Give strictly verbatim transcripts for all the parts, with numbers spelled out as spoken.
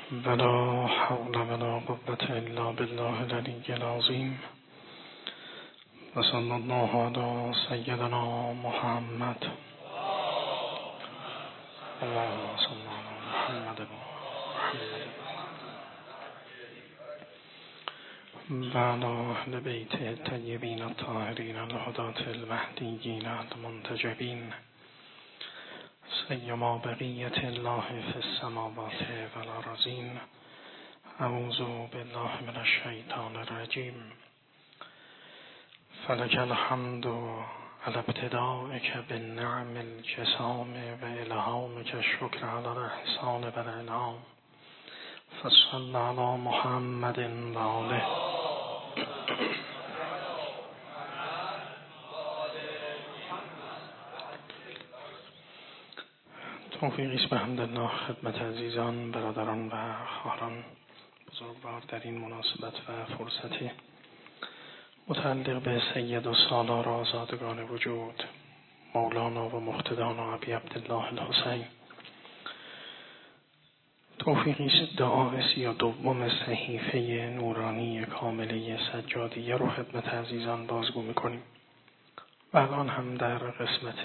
ولا حول ولا قوة إلا بالله العلي العظيم وصلى الله على سيدنا محمد اللهم صل على محمد وعلى أهل بيت الطيبين الطاهرين الهداة المهديين المنتجبين سیما بقیت الله فی السماوات والارضین. اعوذ بالله من الشیطان الرجیم. فلک الحمد على ابتدائک بالنعم الجسام و الهامک الشکر على الاحسان و الانعام. فصل علی محمد و آله. توفیقی است به حمدالله خدمت عزیزان، برادران و خواهران بزرگوار در این مناسبت و فرصتی متعلق به سید و سالار آزادگان وجود مولانا و مقتدانا ابی عبدالله الحسین. توفیقی است دعای سی و دوم صحیفه نورانی کامله سجادیه رو خدمت عزیزان بازگو میکنیم و الان هم در قسمت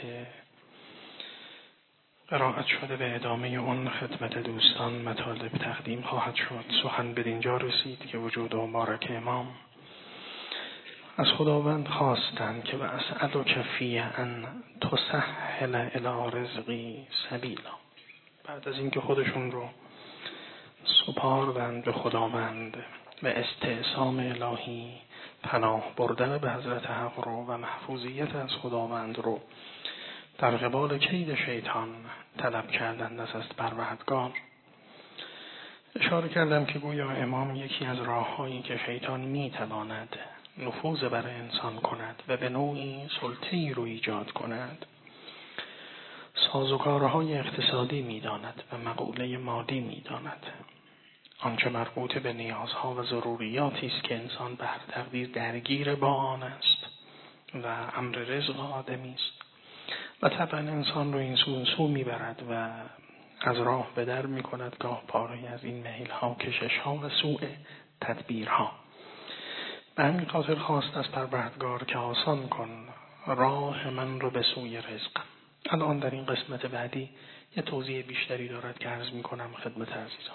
قرائت شده به ادامه اون خدمت دوستان مطالب تقدیم خواهد شد. سخن به اینجا رسید که وجود و مبارک امام از خداوند خواستند که واسألک فی ان تسهل الی رزقی سبیلا. بعد از اینکه خودشون رو سپاردند به خداوند و استعصام الهی پناه بردن به حضرت حق رو و محفوظیت از خداوند رو در قبال کید شیطان طلب کردند از است پروردگار، اشاره کردم که گویا امام یکی از راه‌هایی که شیطان می‌تواند نفوذ بر انسان کند و به نوعی سلطه‌ای رو ایجاد کند سازوکارهای اقتصادی می‌داند و مقوله مادی می‌داند. آنچه مربوط به نیازها و ضروریاتی است که انسان به هر تقدیر درگیر با آن است و امر رزق آدمی است و طبعا انسان رو این سو سو میبرد و از راه به در میکند، گاه پاره از این میل ها، کشش ها و سوء تدبیر ها. به همین خاطر خواست از پروردگار که آسان کن راه من رو به سوی رزقم. الان در این قسمت بعدی یه توضیح بیشتری دارد که عرض میکنم خدمت عزیزان.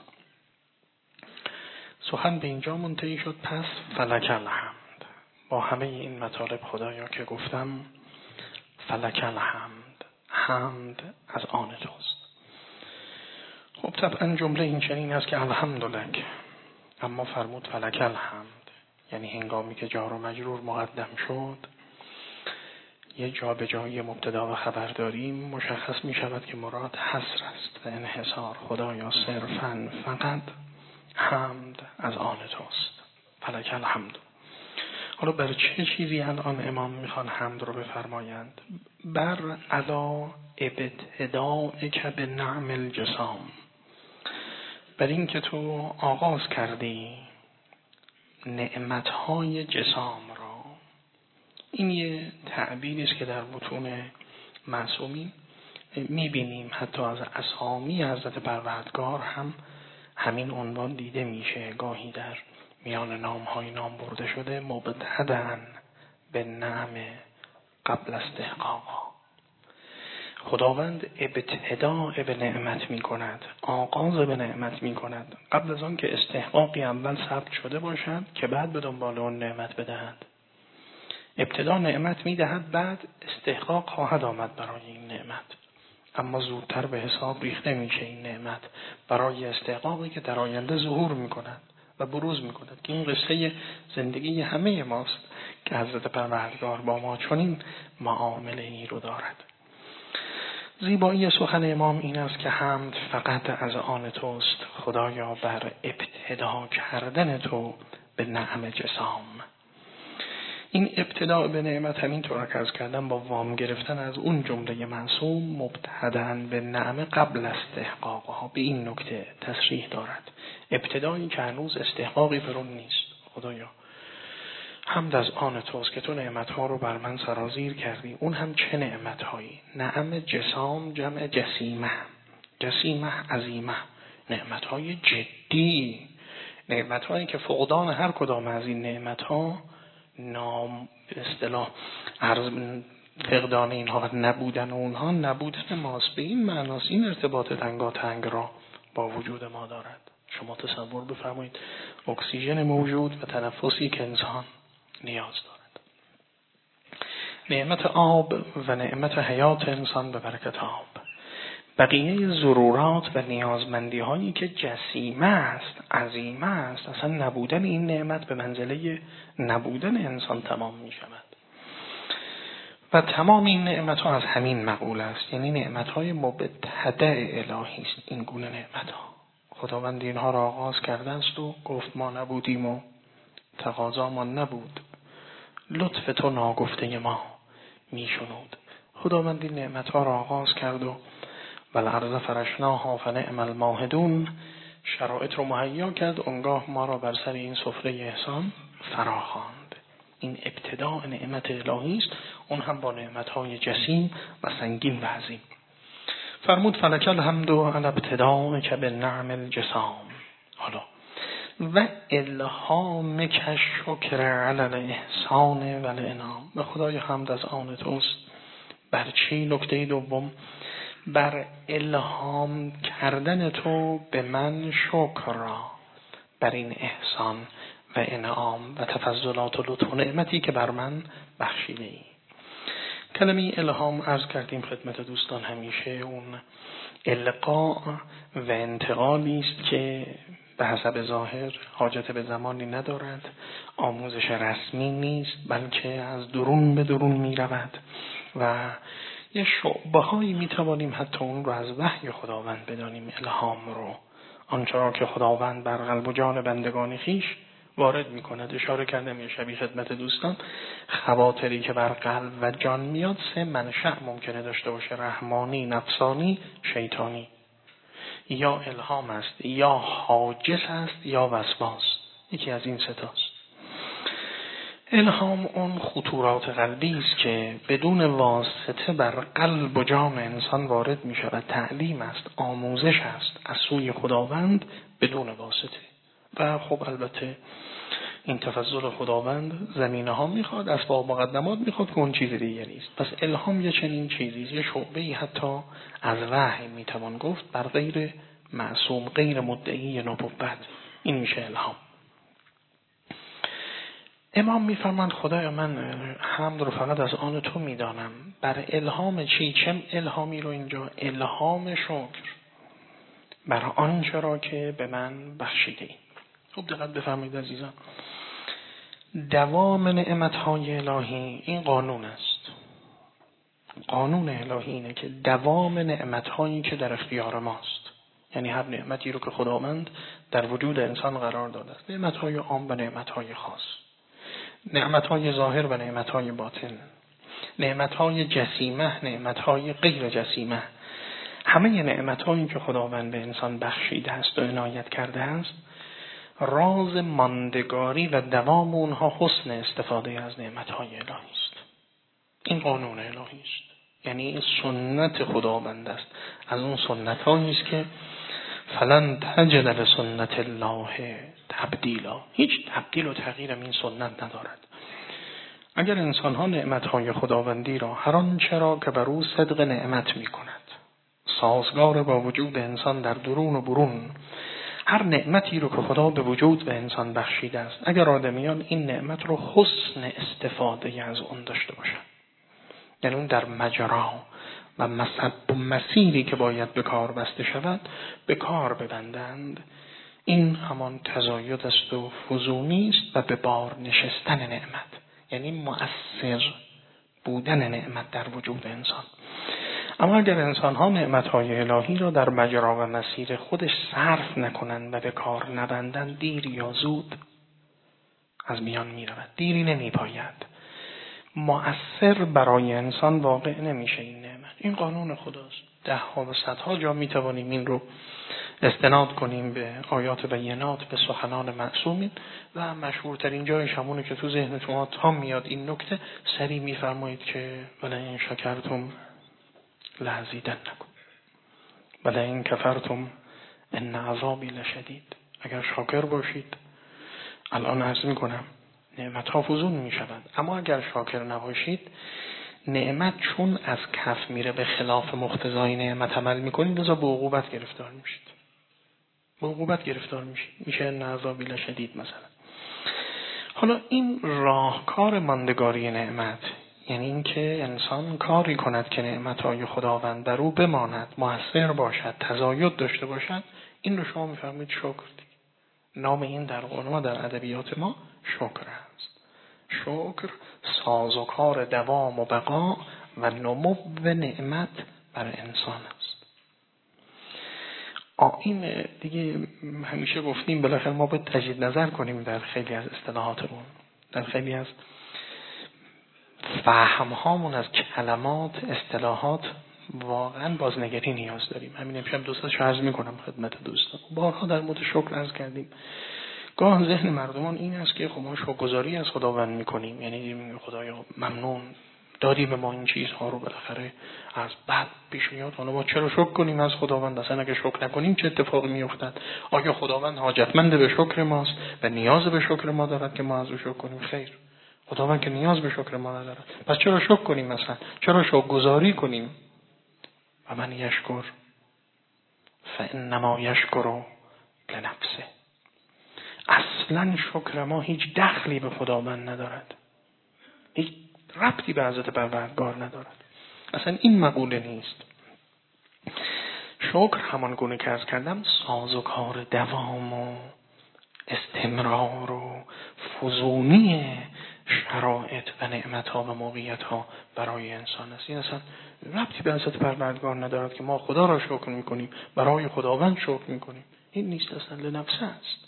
سخن به اینجا منتهی شد. پس فلک الحمد. با همه این مطالب خدایا که گفتم فلک الحمد، حمد از آن توست. خب طبعا جمله این چنین است که الحمدلک، اما فرمود فلک الحمد، یعنی هنگامی که جار و مجرور مقدم شد یه جا به جای مبتدا و خبر داریم مشخص می شود که مراد حصر است و انحصار. خدایا صرفاً فقط حمد از آن توست. فلک الحمد. حالا بر چه چیزی الان امام میخوان حمد رو بفرمایند؟ بر علا ابتدائک به نعم الجسام، بر این که تو آغاز کردی نعمتهای جسام را. این یه تعبیری است که در متون معصومین میبینیم، حتی از اسامی حضرت پروردگار هم همین عنوان دیده میشه. گاهی در میان نام های نام برده شده مبتدأ به نعم قبل استحقاقا. خداوند ابتداء به نعمت می کند، آغاز به نعمت می کند قبل از آن که استحقاقی اول ثبت شده باشد که بعد به دنبال اون نعمت بدهد. ابتدا نعمت می دهد، بعد استحقاق خواهد آمد برای این نعمت، اما زودتر به حساب ریخته میشه این نعمت برای استحقاقی که در آینده ظهور می کند و بروز میکند، که این قصه زندگی همه ماست که حضرت پروردگار با ما چنین معامله ای رو دارد. زیبایی سخن امام این است که حمد فقط از آن توست خدایا بر ابتدا کردن تو به نعم جسام. این ابتدا به نعمت همین طور که از کردم با وام گرفتن از اون جمله معصوم مبتدأ به نعم قبل استحقاقها به این نکته تصریح دارد. ابتدایی که هنوز استحقاقی بر اون نیست. خدایا حمد از آن توست که تو نعمتها رو بر من سرازیر کردی. اون هم چه نعمتهایی؟ نعم جسام جمع جسیمه. جسیمه عظیمه، نعمتهای جدی، نعمتهایی که فقدان هر کدام از این نعمتها نام به اصطلاح عرض فقدان اینها و نبودن اونها نبودن ماست. به این معناست این ارتباط تنگاتنگ را با وجود ما دارد. شما تصور بفرمایید اکسیژن موجود و تنفسی که انسان نیاز دارد. نعمت آب و نعمت حیات انسان به برکت آب. بقیه ضرورات و نیازمندی هایی که جسیمه است، عظیمه است، اصلا نبودن این نعمت به منزله نبودن انسان تمام می شود. و تمام این نعمت ها از همین مقول است، یعنی نعمت های مبتدع الهی است. این گونه نعمت ها خداوند اینها را آغاز کرده است و گفت ما نبودیم و تقاضا ما نبود، لطف تو ناگفته ما می شنود. خداوند این نعمت ها را آغاز کرد و والارض فرشناها فنعم الماهدون، شرایط رو مهیا کرد، اونگاه ما را بر سر این سفره احسان فراخواند. این ابتداء نعمت الهی است، اون هم با نعمت‌های جسیم و سنگین و عظیم. فرمود فلک الحمد علی ابتدائک بالنعم الجسام. حالا و الهامک الشکر علی الاحسان و الانعام. به خدای حمد از آن توست. بر چی؟ نکته دوم، بر الهام کردن تو به من شکر را، بر این احسان و انعام و تفضلات و لطف و نعمتی که بر من بخشیده ای. کلمه الهام عرض کردیم خدمت دوستان همیشه اون القاء و انتقالی است که به حسب ظاهر حاجت به زمانی ندارد، آموزش رسمی نیست، بلکه از درون به درون می رود و یه شعبه هایی می توانیم حتی اون رو از وحی خداوند بدانیم. الهام رو آنچه که خداوند بر قلب و جان بندگان خیش وارد می کند. اشاره کردم یه شبیه خدمت دوستان، خواطری که بر قلب و جان میاد سه منشأ ممکنه داشته باشه: رحمانی، نفسانی، شیطانی. یا الهام است، یا حاجس است، یا وسواس. یکی از این سه تاست. الهام اون خطورات قلبی است که بدون واسطه بر قلب و جان انسان وارد می شود. تعلیم است، آموزش است از سوی خداوند بدون واسطه. و خب البته این تفضل خداوند زمینه ها میخواد، اسباب مقدمات میخواد که اون چیز دیگه نیست. پس الهام یه چنین چیزی، یه شعبه‌ای حتی از وحی میتوان گفت بر غیر معصوم، غیر مدعی نبوت. این میشه الهام. امام میفرماند خدایا من حمد رو فقط از آن تو میدانم. بر الهام چی؟ چه الهامی رو اینجا؟ الهام شکر بر آنچه را که به من بخشیده ای. خوب دقت بفرمایید عزیزان، دوام نعمت‌های الهی این قانون است. قانون الهی اینه که دوام نعمت‌هایی که در اختیار ماست، یعنی هر نعمتی رو که خداوند در وجود انسان قرار داده است، نعمت‌های عام و نعمت‌های خاص، نعمت‌های ظاهر و نعمت‌های باطن، نعمت‌های جسیمه، نعمت‌های غیر جسیمه، همه نعمت‌هایی که خداوند به انسان بخشیده است و عنایت کرده است، راز ماندگاری و دوام اونها حسن استفاده از نعمت‌های الهی است. این قانون الهی است، یعنی این سنت خداوند است. از اون سنت‌هایی است که فلن تجد لسنت الله تبدیلا، هیچ تبدیل و تغییر این سنت ندارد. اگر انسان‌ها نعمت‌های خداوندی را هر آنچه را که بر او صدق نعمت می‌کند، سازگار با وجود انسان در درون و برون، هر نعمتی رو که خدا به وجود به انسان بخشیده است، اگر آدمیان این نعمت رو حسن استفاده از اون داشته باشند، یعنی اون در مجرا و مسیری که باید به کار بسته شود به کار ببندند، این همان تزاید است و فزونی است و به بار نشستن نعمت، یعنی مؤثر بودن نعمت در وجود انسان. اما اگر انسان ها نعمت های الهی را در مجرا و مسیر خودش صرف نکنند و به کار نبندند، دیر یا زود از میان می رود. دیری نمی پاید، مؤثر برای انسان واقع نمیشه این نعمت. این قانون خداست. ده ها و صدها جا می توانیم این رو استناد کنیم به آیات بینات، به سخنان معصومین، و مشهورترین جایش همونه که تو ذهنتون تا میاد این نکته، سری می فرمایید که ولئن شکرتم لازیدنکم ولئن کفرتم ان عذابی لشدید. اگر شاکر باشید، الان عرض میکنم نعمت ها فزون میشود، اما اگر شاکر نباشید، نعمت چون از کف میره به خلاف مقتضای نعمت عمل میکنید، لذا به عقوبت گرفتار میشید. به عقوبت گرفتار میشید. میشه ان عذابی لشدید مثلا. حالا این راهکار ماندگاری نعمت، یعنی اینکه انسان کاری کند که نعمتهای خداوند در او بماند، مؤثر باشد، تزاید داشته باشد، این رو شما میفهمید شکر دیگه. نام این در قرآن ما، در ادبیات ما شکر است. شکر سازوکار دوام و بقا و نمو و نعمت بر انسان است. این دیگه همیشه گفتیم بالاخره ما باید تجدید نظر کنیم در خیلی از اصطلاحات اون، در خیلی از فهم هامون از کلمات، اصطلاحات واقعا بازنگری نیاز داریم. همین امشب دوستاش عرض میکنم خدمت دوستان، بارها در مورد شکر عرض کردیم. گاه ذهن مردمان این است که خب ما شکرگزاری از خداوند میکنیم، یعنی خدایا ممنون دادی به ما این چیزها رو، بالاخره از بعد پیش میاد حالا ما چرا شکر کنیم از خداوند؟ اصلا اگه شکر نکنیم چه اتفاقی میافتد؟ آیا خداوند حاجتمند به شکر ماست و نیاز به شکر ما دارد که ما از او شکر کنیم؟ خیر، خداوند که نیاز به شکر ما ندارد، پس چرا شکر کنیم؟ مثلا چرا شکرگزاری کنیم؟ و من یشکر فانما یشکر لنفسه. اصلا شکر ما هیچ دخلی به خداوند ندارد، هیچ ربطی به حضرت پروردگار ندارد. اصلا این مقوله نیست. شکر همان گونه که عرض کردم سازوکار دوام و استمرار و فزونی شرایط و نعمت‌ها و موقعیت‌ها برای انسان است. این اصلا ربطی به حضرت پروردگار ندارد که ما خدا را شکر می‌کنیم، برای خداوند شکر می‌کنیم. این نیست، اصلا لنفسه است.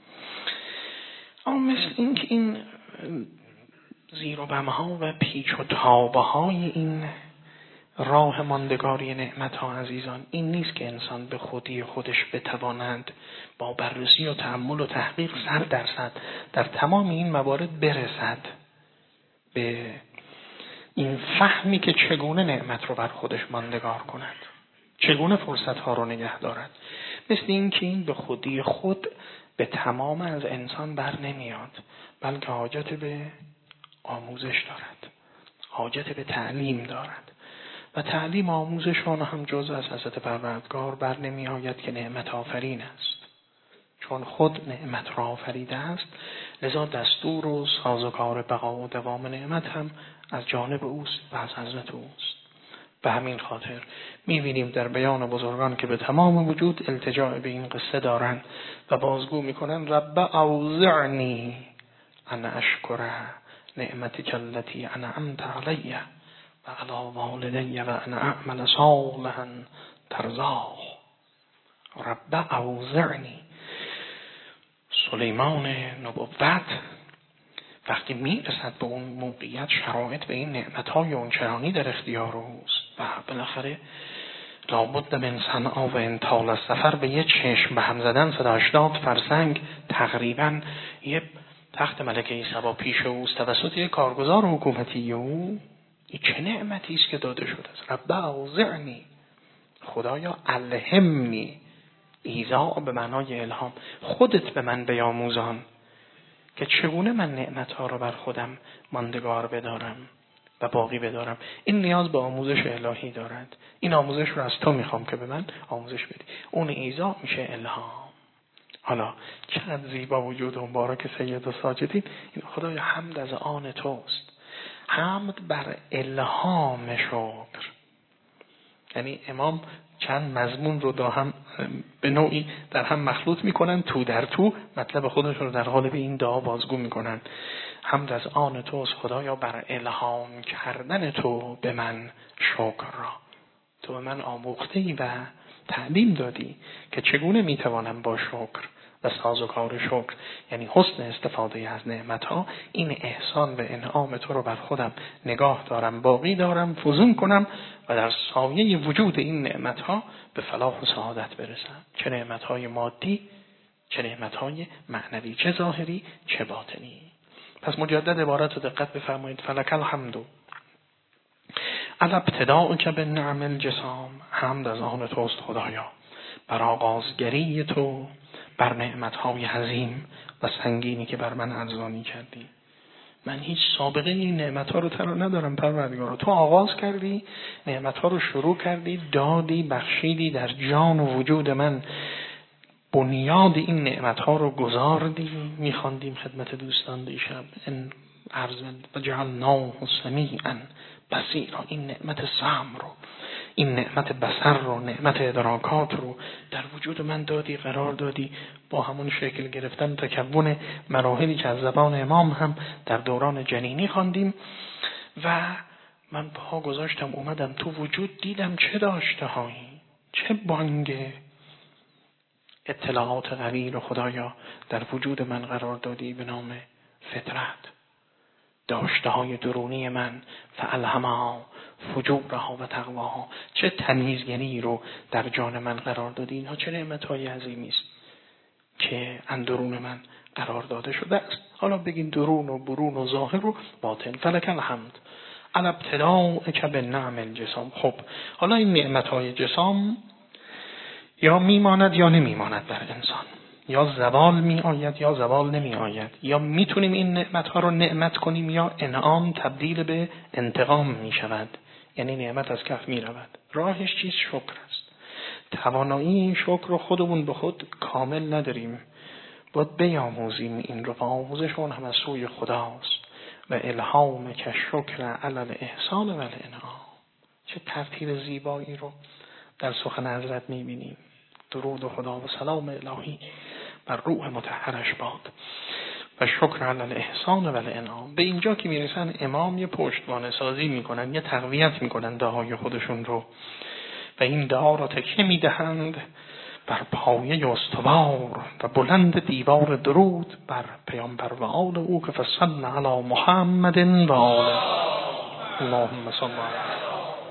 اما مثل این که این زیر و بم‌ها و پیچ و تاب‌های این راه ماندگاری نعمت‌ها عزیزان، این نیست که انسان به خودی خودش بتواند با بررسی و تأمل و تحقیق صد درصد در تمام این موارد برسد به این فهمی که چگونه نعمت رو بر خودش ماندگار کند، چگونه فرصت‌ها رو نگه دارد. مثل این که این به خودی خود به تمام از انسان بر نمیاد، بلکه حاجت به آموزش دارد، حاجت به تعلیم دارد و تعلیم آموزش آن هم جز از حضرت پروردگار بر نمی آید که نعمت آفرین است. چون خود نعمت را آفریده است، لذا دستور و سازوکار بقا و دوام نعمت هم از جانب اوست و از حضرت اوست. به همین خاطر می‌بینیم در بیان بزرگان که به تمام وجود التجاء به این قصه دارند و بازگو می‌کنند رب اوزعنی ان اشکر نعمتک التي انعمت علی و علی والدی و ان اعمل صالحا ترضاه. رب اوزعنی. سلیمان نبوت وقتی میرسد به اون موقعیت، شرایط به این نعمت‌های اونچنانی در اختیار اوست و بالاخره لابد من صنعا و انطال سفر به یه چشم به هم زدن صد و هشتاد فرسنگ تقریبا یه تخت ملکه سبا پیش اوست توسط یک کارگزار حکومتی او. این چه نعمتی است که داده شده است. رب اوزعنی، خدایا الهمنی، ایذاء به معنای الهام، خودت به من بیاموزان که چگونه من نعمتها را بر خودم ماندگار بدارم و باقی بدارم. این نیاز به آموزش الهی دارد. این آموزش رو از تو میخوام که به من آموزش بدی. اون ایذاء میشه الهام. حالا چقدر زیبا وجود و مبارک سید و ساجدین. این خدایا حمد از آن توست. حمد بر الهام شکر. یعنی امام چند مضمون رو دا هم به نوعی در هم مخلوط میکنن، تو در تو مطلب خودش رو در قالب این دعا بازگو میکنن. حمد از آن توست خدایا بر الهام کردن تو به من شکر را. تو به من آموخته‌ای و تعلیم دادی که چگونه میتوانم با شکر و سازوکار شکر، یعنی حسن استفاده از نعمتها، این احسان و انعام تو رو بر خودم نگاه دارم، باقی دارم، فزون کنم و در سایه وجود این نعمتها به فلاح و سعادت برسم. چه نعمتهای مادی، چه نعمتهای معنوی، چه ظاهری چه باطنی. پس مجدد عبارت رو دقت بفرمایید. فلک الحمد علی ابتداء که به نعم الجسام. حمد از آن توست خدایا بر آغازگری تو، بر نعمتهای عظیم و سنگینی که بر من ارزانی کردی. من هیچ سابقه این نعمتها رو ترا ندارم پروردگار. تو آغاز کردی، نعمتها رو شروع کردی، دادی، بخشیدی، در جان و وجود من بنیاد این نعمتها رو گذاردی. میخواندیم خدمت دوستان دیشب ان ارزل و جعلناه سمیعا بصیرا، این نعمت سمع رو، این نعمت بصر رو، نعمت ادراکات رو در وجود من دادی، قرار دادی. با همون شکل گرفتن تکون مراحلی که از زبان امام هم در دوران جنینی خواندیم و من پا گذاشتم اومدم تو وجود، دیدم چه داشته هایی، چه بانگ اطلاعات قوی رو خدایا در وجود من قرار دادی به نام فطرت. داشته های درونی من فالهمها فجورها و تقواها، چه تمیزگری رو در جان من قرار دادی. اینها چه نعمت‌های عظیمی است که اندرون من قرار داده شده است. حالا بگین درون و برون و ظاهر و باطن. فلک الحمد علی ابتداءک بالنعم الجسام. خب حالا این نعمت‌های جسام یا میماند یا نمیماند بر انسان، یا زوال می آید یا زوال نمی آید، یا میتونیم این نعمت‌ها رو نعمت کنیم یا انعام تبدیل به انتقام می شود، یعنی نعمت از کف می رود. راهش چیز؟ شکر است. توانایی این شکر رو خودمون به خود کامل نداریم، باید بیاموزیم این رو. آموزشون هم از سوی خداست. و الهام که شکر علی الاحسان و الانعام. چه ترتیب زیبایی رو در سخن حضرت می بینیم. درود و خدا و سلام الهی بر روح مطهرش باد و شکر علی الاحسان و الانعام. به اینجا که میرسن امام یه پشتوانه سازی میکنن، یه تقویت میکنن دعای خودشون رو و این دعا را تکیه میدهند بر پایه استوار و بلند دیوار درود بر پیامبر و آل او که فصل علی محمد و آله. اللهم صل علی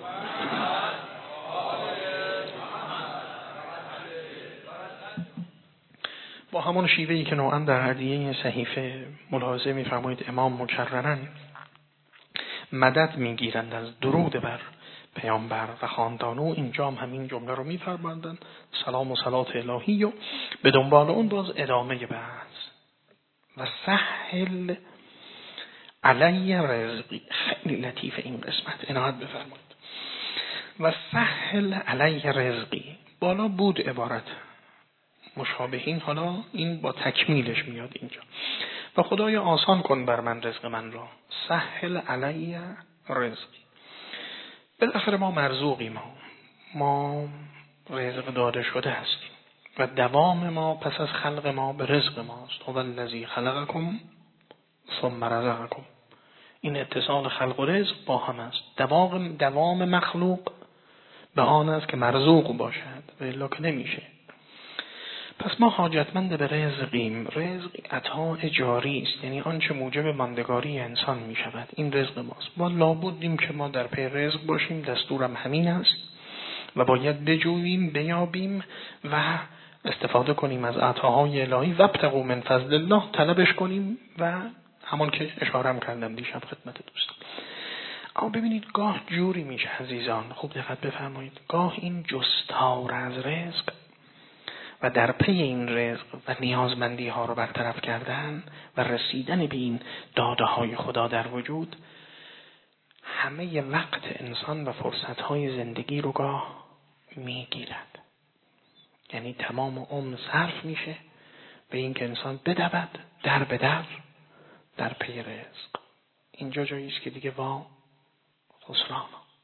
با همون شیوهی که نوعا در هدیه صحیفه ملاحظه می‌فرمایید امام مکررن مدد می‌گیرند از درود بر پیامبر و خاندان او. اینجا هم همین جمله رو می‌فرمایند سلام و صلات الهی و به دنبال اون باز ادامه بحث و سهل علی رزقی. خیلی لطیف این قسمت، عنایت بفرمایید. و سهل علی رزقی، بالا بود عبارت مشابهین، حالا این با تکمیلش میاد اینجا. و خدایا آسان کن بر من رزق من را. سهل علی رزقی. بالاخره ما مرزوقیم، ما ما رزق داده شده هستیم و دوام ما پس از خلق ما به رزق ماست. هو الذی خلقکم ثم رزقکم. این اتصال خلق و رزق با هم است. دوام دوام مخلوق به آن است که مرزوق باشد و الا که نمیشه. پس ما حاجتمند به رزقیم. رزق عطا جاری است، یعنی آنچه موجب ماندگاری انسان می شود این رزق ماست. ما لابدیم که ما در پی رزق باشیم، دستورم همین است و باید بجوییم، بیابیم و استفاده کنیم از عطاهای الهی. وابتغوا من فضل الله، طلبش کنیم و همون که اشارم کردم دیشب خدمت دوستان. اما ببینید گاه جوری میشه عزیزان، خوب دقت بفرمایید، گاه این جستار از رزق و در پی این رزق و نیازمندی ها رو برطرف کردن و رسیدن به این داده های خدا در وجود همه وقت انسان و فرصت های زندگی رو گاه میگیرد. یعنی تمام عمر صرف میشه به این که انسان بدود در به در در پی رزق. اینجا جایی است که دیگه وا خسران.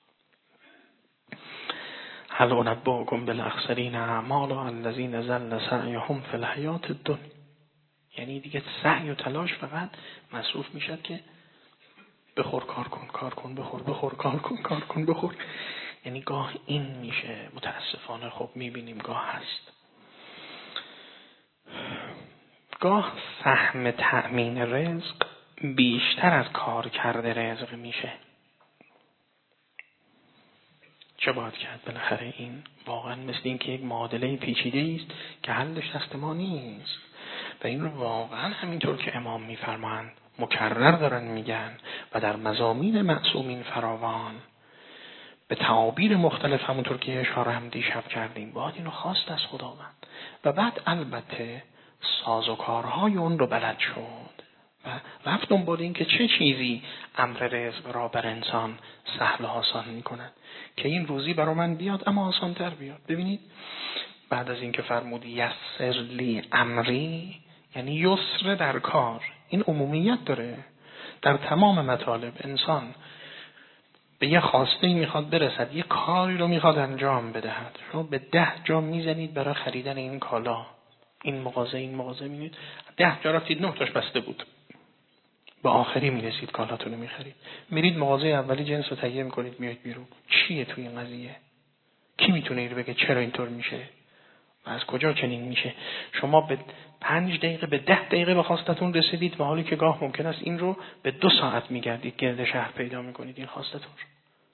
هل انبئکم بالاخسرین اعمالا الذین ضل سعیهم فی الحیاة الدنیا. یعنی دیگه سعی و تلاش فقط مصروف میشد که بخور کار کن، کار کن بخور، بخور کار کن، کار کن بخور. یعنی گاه این میشه، متاسفانه خب میبینیم گاه هست. گاه سهم تأمین رزق بیشتر از کار کرده رزق میشه. چه باید کرد؟ بالاخره این واقعا مثل این که یک معادله پیچیده است که حلش دست ما نیست و این رو واقعا همینطور که امام میفرمایند مکرر دارن میگن و در مضامین معصومین فراوان به تعابیر مختلف همونطور که اشاره هم دیشب کردیم باید اینو خواست از خداوند و بعد البته سازوکارهای اون رو بلد شد و رفت دنبال این که چه چیزی امر رزق را بر انسان سهل و آسان میکند که این روزی برای من بیاد اما آسان تر بیاد. ببینید بعد از این که فرمود یسر لی امری، یعنی یسر در کار، این عمومیت داره در تمام مطالب. انسان به یه خواسته میخواد برسد، یه کاری رو میخواد انجام بدهد، شما به ده جا میزنید برای خریدن این کالا، این مغازه این مغازه میبینید ده جا رفتید نه تاش بسته بود، به آخری میرسید کالاتون رو میخرید. میرید مغازه اولی جنس رو تهیه میکنید میایید بیرون، چیه توی این قضیه؟ کی میتونه اینو بگه چرا اینطور میشه و از کجا چنین میشه؟ شما به پنج دقیقه به ده دقیقه به خواستتون رسیدید و حالی که گاه ممکن است این رو به دو ساعت میگردید گرد شهر پیدا میکنید این خواستتون رو.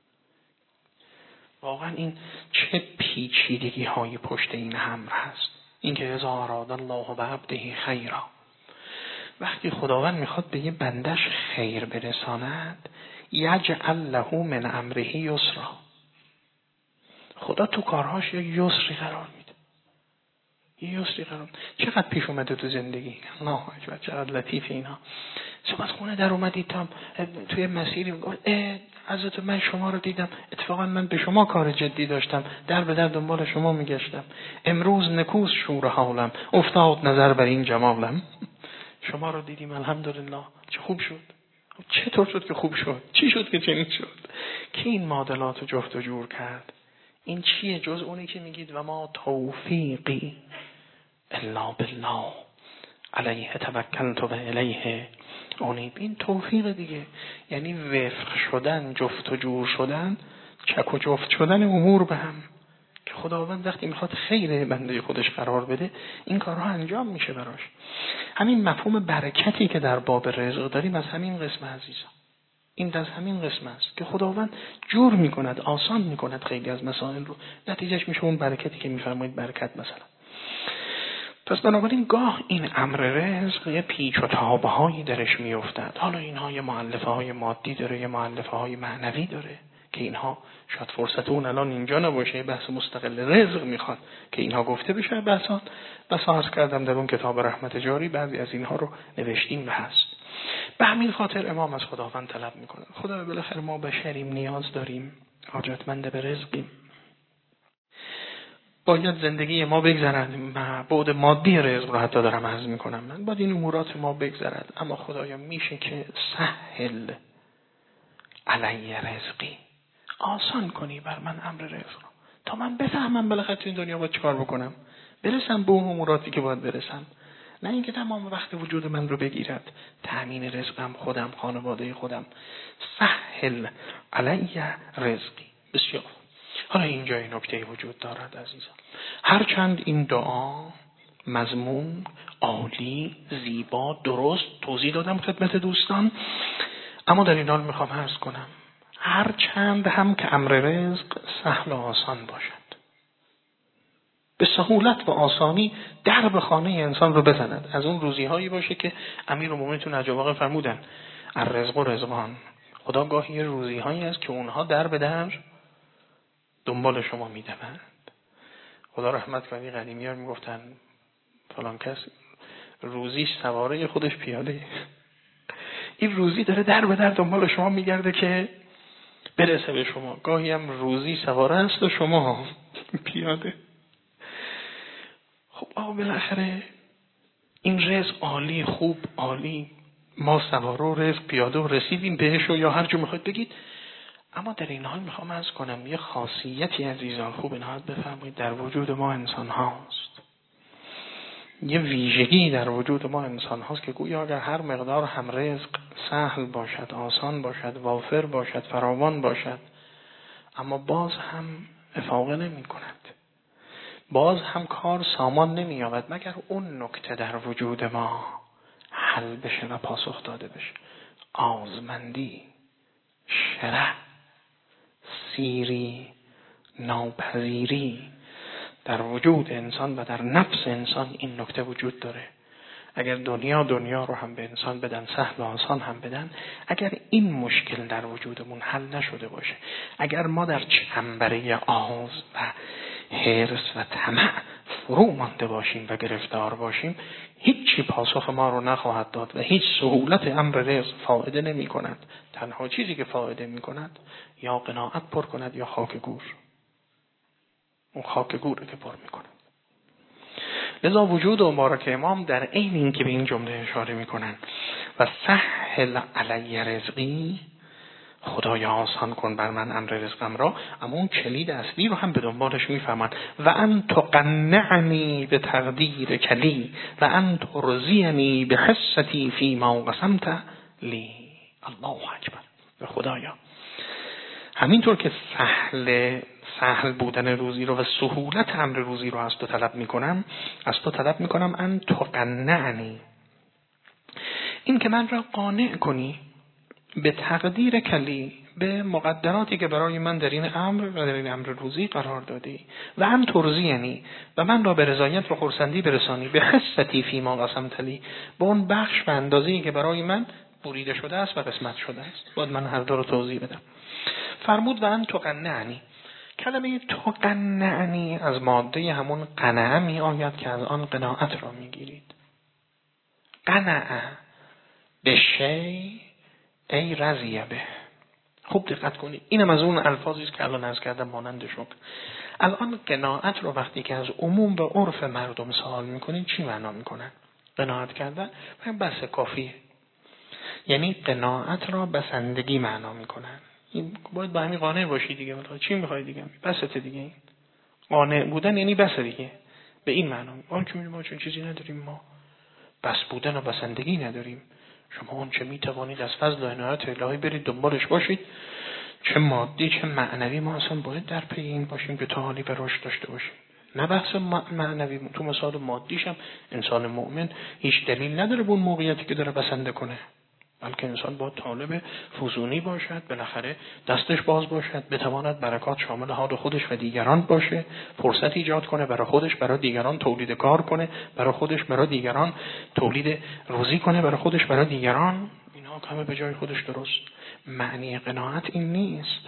واقعا این چه پیچیدگی های پشت این امر هست. این که اذا اراد الله بعبده خیرا، وقتی خداوند میخواد به یه بندش خیر برساند یجعل له من امره یسرا، خدا تو کارهاش یه یسری قرار میده، یه یسری قرار میده. چقدر پیش اومده تو زندگی، الله اکبر چقدر لطیف اینا. شما از خونه در اومدید تا توی مسیری حضرت من شما رو دیدم، اتفاقا من به شما کار جدی داشتم، در به در دنبال شما میگشتم، امروز نکوست شور حالم، افتاد نظر بر این جمالم، شما رو دیدیم الحمدلله چه خوب شد. چطور شد که خوب شد؟ چی شد که چنین شد؟ کی این معادلات رو جفت و جور کرد؟ این چیه جز اونی که میگید و ما توفیقی الا بالله علیه توکلت و الیه انیب. این توفیق دیگه، یعنی وفق شدن، جفت و جور شدن، چک و جفت شدن امور به هم که خداوند وقتی میخواد خیر بنده خودش قرار بده این کارها انجام میشه براش. همین مفهوم برکتی که در باب رزق داریم از همین قسم عزیزان، این از همین قسم است که خداوند جور میکند، آسان میکند خیلی از مسائل رو، نتیجهش میشه اون برکتی که میفرمایید برکت مثلا. پس بنابراین گاه این امر رزق یه پیچ و تاب‌هایی درش میافتد. حالا اینها یه مؤلفه های مادی داره، یه مؤلفه های معنوی داره که اینها شاید فرصت اون الان اینجا نباشه، بحث مستقل رزق میخواد که اینها گفته بشه. بحثان بسا عرض کردم در اون کتاب رحمت جاری بعضی از اینها رو نوشتیم و هست. به همین خاطر امام از خداوند طلب میکنه خدا بالاخره ما بشریم، نیاز داریم، حاجتمند به رزقیم، باید زندگی ما بگذرد، بعد مادی رزق رو حتی دارم عرض میکنم من، باید این امورات ما بگذرد، اما خدایا میشه که سهل علی رزقی، آسان کنی بر من امر رزق رو تا من بفهمم بالاخره تو این دنیا باید چیکار بکنم، برسم به اون اموراتی که باید برسم، نه اینکه تمام وقت وجود من رو بگیرد. تأمین رزقم خودم، خانواده خودم. سهل علی رزقی. بسیار. حالا اینجا این نکته وجود دارد عزیزان، هرچند این دعا مضمون عالی، زیبا، درست توضیح دادم خدمت دوستان، اما در این حال میخوام عرض کنم هرچند هم که امر رزق سهل و آسان باشد، به سهولت و آسانی در به خانه انسان رو بزند، از اون روزی هایی باشه که امیرالمومنین تو نجف البلاغه فرمودن الرزق و رزقان، خدا گاهی روزی هایی است که اونها در به در دنبال شما میدوند. خدا رحمت کنه قدیمی ها میگفتن فلان کس روزیش سواره خودش پیاده، این روزی داره در به در دنبال شما میگرده که برسه به شما. گاهی هم روزی سواره است و شما پیاده. خب آقا بالاخره این رزق عالی، خوب، عالی، ما سواره و رزق پیاده و رسیدیم بهش و یا هر جو میخواید بگید، اما در این حال میخوام عرض کنم یه خاصیتی عزیزان خوب نهاد بفرمایید در وجود ما انسان هاست، یه ویژگی در وجود ما انسان هاست که گویا اگر هر مقدار هم رزق سهل باشد، آسان باشد، وافر باشد، فراوان باشد، اما باز هم افاقه نمی کند، باز هم کار سامان نمی یابد مگر اون نکته در وجود ما حل بشه و پاسخ داده بشه. آزمندی، شرح، سیری، ناپذیری در وجود انسان و در نفس انسان این نکته وجود داره. اگر دنیا دنیا رو هم به انسان بدن، سهل و آسان هم بدن، اگر این مشکل در وجودمون حل نشده باشه، اگر ما در چنبره آز و حرص و طمع فرو مانده باشیم و گرفتار باشیم، هیچی پاسخ ما رو نخواهد داد و هیچ سهولت امر رزق فایده نمی کند. تنها چیزی که فایده می کند یا قناعت پر کند یا خاک گور. اون خاک گوره که پر می کند. لذا وجود مبارک امام در عین این که به این جمله اشاره می کنند و سهل علی رزقی، خدایا آسان کن بر من امر رزقم را، اما اون کلید اصلی رو هم به دنبالش میفهمن و ان تقنعنی به تقدیر کلی و ان ترزینی به حصتی فی ما قسمت لی. الله اکبر. به خدایا همینطور که سهل سهل بودن روزی رو و سهولت امر روزی رو از تو طلب میکنم، از تو طلب میکنم ان تقنعنی، این که من را قانع کنی به تقدیر کلی، به مقدراتی که برای من در این امر و در این امر روزی قرار دادی، و هم ترزی یعنی و من را به رضایت و خرسندی برسانی به حصتی فی ما قسمت لی، به اون بخش و اندازه‌ای که برای من بریده شده است و قسمت شده است. باید من هر دو رو توضیح بدم. فرمود و ان تقنعنی، کلمه تقنعنی از ماده همون قناعه می آید که از آن قناعت را می گیرید. قناعه به شی ای رضیه به. خوب دقت کنید، اینم از اون الفاظی است که الان عرض کردم مانند شد. الان قناعت رو وقتی که از عموم و عرف مردم سوال میکنین چی معنا میکنن؟ قناعت کردن بس کافیه، یعنی قناعت را بسندگی معنا میکنن. این باید با همین قانع باشی دیگه، ولی چی میخوای دیگه؟ بسته دیگه. این قانع بودن یعنی بس دیگه، به این معنا. اون که ما چون چیزی نداریم، ما بس بودن و بسندگی نداریم. شما اون چه میتوانید از فضل و عنایت الهی برید دنبالش باشید، چه مادی چه معنوی، ما اصلا باید در پی این باشیم که تا حالی به رشد داشته باشیم. نه بحث معنوی، تو مثال مادیش هم انسان مؤمن هیچ دلیل نداره به اون موقعیتی که داره بسنده کنه، بلکه انسان باید طالب فزونی باشد، بالاخره دستش باز باشد، بتواند برکات شامل حال خودش و دیگران باشه، فرصت ایجاد کنه برای خودش، برای دیگران تولید کار کنه، برای خودش برای دیگران تولید روزی کنه، برای خودش برای دیگران. اینا همه به جای خودش درست. معنی قناعت این نیست،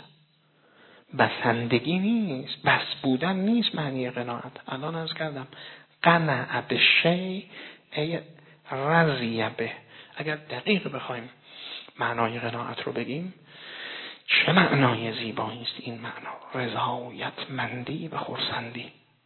بسندگی نیست، بس بودن نیست. معنی قناعت الان عرض کردم قناع به شی ای رضیه به. اگر دقیق بخوایم معنای قناعت رو بگیم، چه معنای زیبایی است این معنا، رضایتمندی و خرسندی.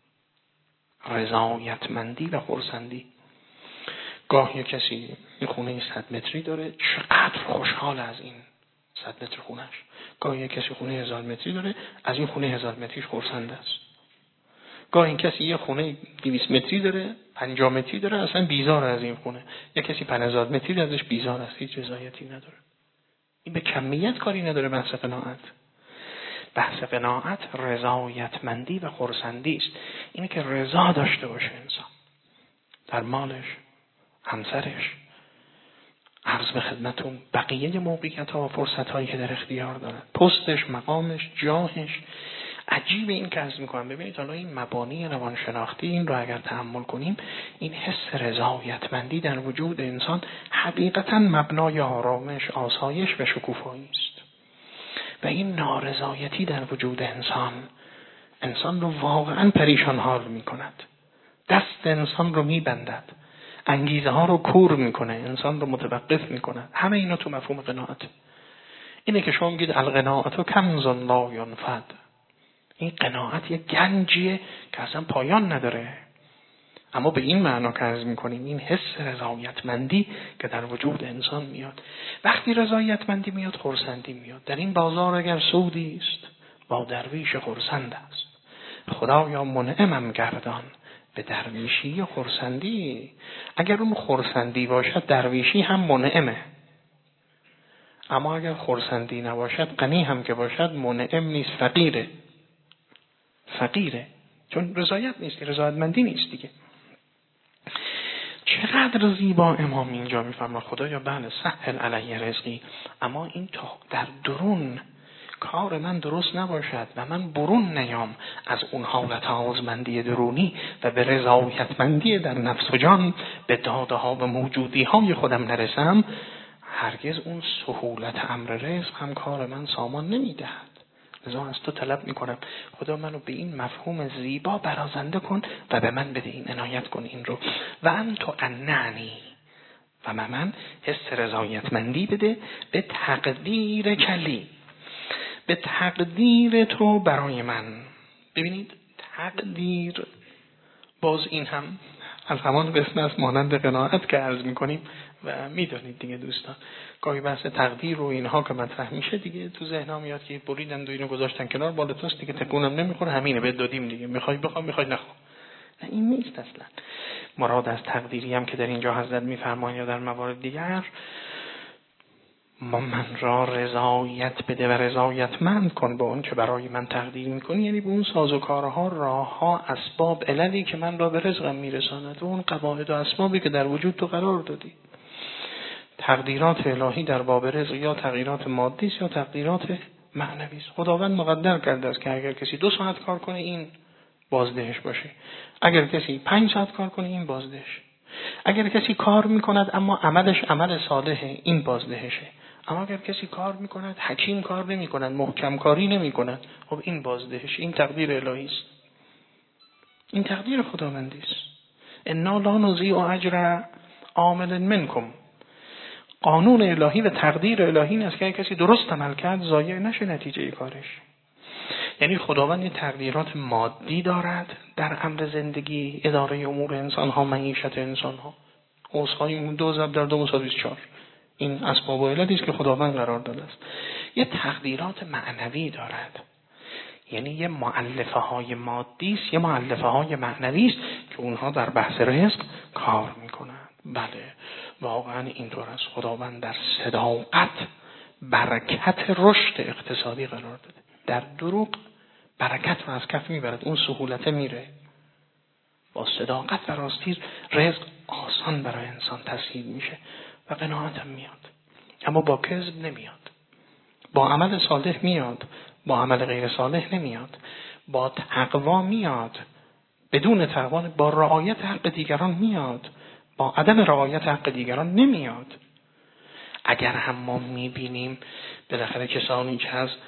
رضایتمندی و خرسندی. گاه یک کسی این خونه صد متری داره، چقدر خوشحال از این صد متر خونش. گاه یک کسی خونه هزار متری داره، از این خونه هزار متریش خرسنده است. گاه این کسی یه خونه دویست متری داره، پنجاه متری داره، اصلا بیزار از این خونه. یک کسی پنج هزار متری ازش بیزار است، هیچ رضایتی نداره. این به کمیت کاری نداره. بحث قناعت بحث قناعت رضایتمندی و خرسندی است. اینه که رضا داشته باشه انسان در مالش، همسرش، عرض به خدمتون بقیه موقعیت ها و فرصت هایی که در اختیار دارد، پستش، مقامش، جاهش. عجیب این که عرض میکنم، ببینید حالا این مبانی روانشناختی این رو اگر تأمل کنیم، این حس رضایتمندی در وجود انسان حقیقتا مبنای آرامش، آسایش و شکوفایی است. و این نارضایتی در وجود انسان انسان رو واقعا پریشان حال میکند، دست انسان رو میبندد، انگیزه ها رو کور میکنه، انسان رو متوقف میکنه. همه اینا تو مفهوم قناعت. اینه که شما میگید القناعت کنز لا ینفد. این قناعت یک گنجیه که اصلا پایان نداره. اما به این معنا که عرض میکنیم، این حس رضایتمندی که در وجود انسان میاد، وقتی رضایتمندی میاد خرسندی میاد. در این بازار اگر سودی است با درویش خرسند است، خدایا منعمم گردان به درویشی خرسندی. اگر اون خرسندی باشد درویشی هم منعمه، اما اگر خرسندی نباشد، غنی هم که باشد منعم نیست، فقیره. فقیره چون رضایت نیست، رضایتمندی نیست دیگه. چقدر زیبا امام اینجا میفرما خدایا بله سهل علی رزقی، اما این تا در درون کار من درست نباشد و من برون نیام از اون حالت آزمندی درونی و به رضایتمندی در نفس و جان به داده ها و موجودی های خودم نرسم، هرگز اون سهولت امر رزق هم کار من سامان نمیدهد. لذا از تو طلب میکنم خدا منو به این مفهوم زیبا برازنده کن و به من بده، این عنایت کن این رو. و انتو قنعنی، و من حس رضایتمندی بده به تقدیر کلی، به تقدیر تو برای من. ببینید تقدیر، باز این هم از همان قسم است مانند قناعت که عرض میکنیم و میدانید دیگه دوستان، گاهی بحث تقدیر و اینها که مطرح میشه دیگه تو ذهنم میاد که بریدن و اینو گذاشتن کنار، بالاتاست دیگه، تکونم نمیخوره، همینه بهت دادیم دیگه، میخوای بخوام میخوای نخوا. نه این نیست اصلا. مراد از تقدیری هم که در اینجا حضرت میفرمایند یا در موارد دیگر، ما من را رضایت بده و رضایتمند کن به اون که برای من تقدیر میکنی، یعنی به اون سازوکارها، راهها، اسباب، عللی که من را به رزقم میرساند و اون قواعد و اسبابی که در وجود تو قرار دادی. تقدیرات الهی در باب رزق یا تقدیرات مادی است یا تقدیرات معنوی است. خداوند مقدر کرده است که اگر کسی دو ساعت کار کنه این بازدهش باشه، اگر کسی پنج ساعت کار کنه این بازدهش، اگر کسی کار میکند اما عملش عمل صالحه این بازدهشه، اما اگر کسی کار میکند حکیم کار نمیکند، محکم کاری نمیکند، خب این بازدهش. این تقدیر الهی است، این تقدیر خداوندی است. انا لا نضیع اجر عامل منکم. قانون الهی و تقدیر الهی این است که اگر کسی درست عمل کرد ضایع نشه نتیجه کارش. یعنی خداوند این تقدیرات مادی دارد در امر زندگی، اداره امور انسان ها، معیشت انسان ها. اوصای دو ضرب در دو مساوی چهار، این اسباب و علتی است که خداوند قرار داده است. یه تقدیرات معنوی دارد، یعنی یه مؤلفه های مادی است، یه مؤلفه های معنوی است که اونها در بحث رزق کار میکنند. بله واقعا اینطور است. خداوند در صداقت برکت رشد اقتصادی قرار داده، در دروغ برکت رو از کف میبرد، اون سهولت میره. با صداقت و راستی رزق آسان برای انسان تسهیل میشه و قناعت هم میاد. اما با کذب نمیاد، با عمل صالح میاد، با عمل غیر صالح نمیاد. با تقوا میاد، بدون تقوا با رعایت حق دیگران میاد، با عدم رعایت حق دیگران نمیاد. اگر هم ما میبینیم بالاخره کسانی که از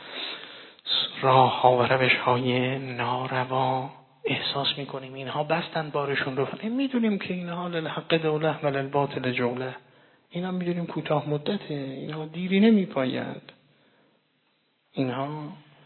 راه ها و روش های ناروا احساس میکنیم اینها بستن بارشون رو، میدونیم که اینها للحق دوله و للباطل جوله، اینا میدونیم کوتاه مدته، اینها دیری نمیپاید، اینها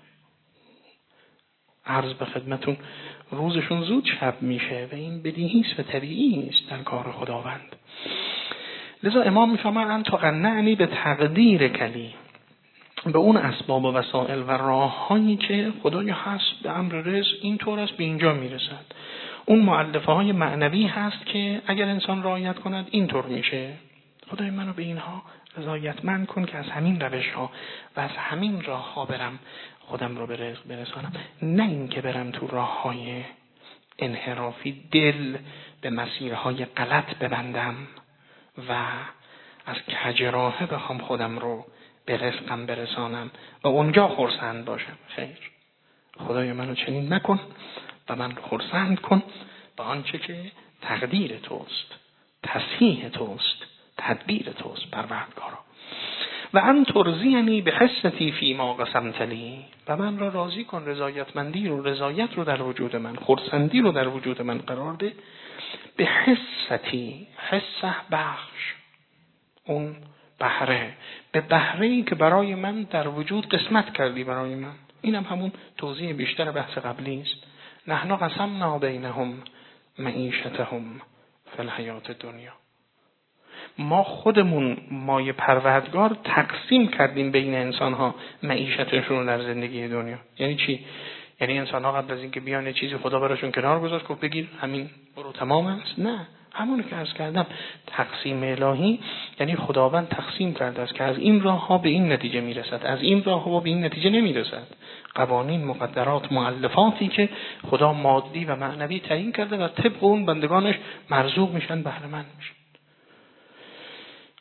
عرض به خدمتون روزشون زود شب میشه و این بدیهی است و طبیعی است در کار خداوند. لذا امام میفرماید ان تقنعنی به تقدیر کلی، به اون اسباب و وسائل و راههایی که خدای هست به امر رزق اینطور است به اینجا میرسد. اون مؤلفه های معنوی هست که اگر انسان رعایت کند اینطور میشه. خدای منو به اینها رضایتمند کن که از همین روش ها و از همین راه ها برم خودم رو به رزق برسانم، نه این که برم تو راه های انحرافی دل به مسیرهای غلط ببندم و از کجراهه بخوام خودم رو به رزقم برسانم و اونجا خرسند باشم. خیر، خدای منو چنین نکن و من خرسند کن به آنچه که تقدیر توست، تصحیح توست، تدبیر توست پروردگارا. و ان ترضینی به حستی فی ما قسمت لی، و من را راضی کن، رضایتمندی رو، رضایت رو در وجود من، خرسندی رو در وجود من قرار ده. به حستی، حسه بخش، اون بهره، به بهره‌ای که برای من در وجود قسمت کردی برای من. اینم هم همون توضیح بیشتر بحث قبلی است. نحن قسمنا بینهم معیشتهم فی الحیات دنیا، ما خودمون مای پروردگار تقسیم کردیم بین انسان ها معیشتشون در زندگی دنیا. یعنی چی؟ یعنی انسان ها قبل از اینکه بیان چیزی خدا براشون کنار گذاشت که بگیر همین برو تمام است؟ نه، همون که عرض کردم تقسیم الهی، یعنی خداوند تقسیم کرده است که از این راه ها به این نتیجه میرسد، از این راه ها به این نتیجه نمیرسد. قوانین، مقدرات، مؤلفاتی که خدا مادی و معنوی تعیین کرده و طبق اون بندگانش مرزوق میشن، بهره مند میشن.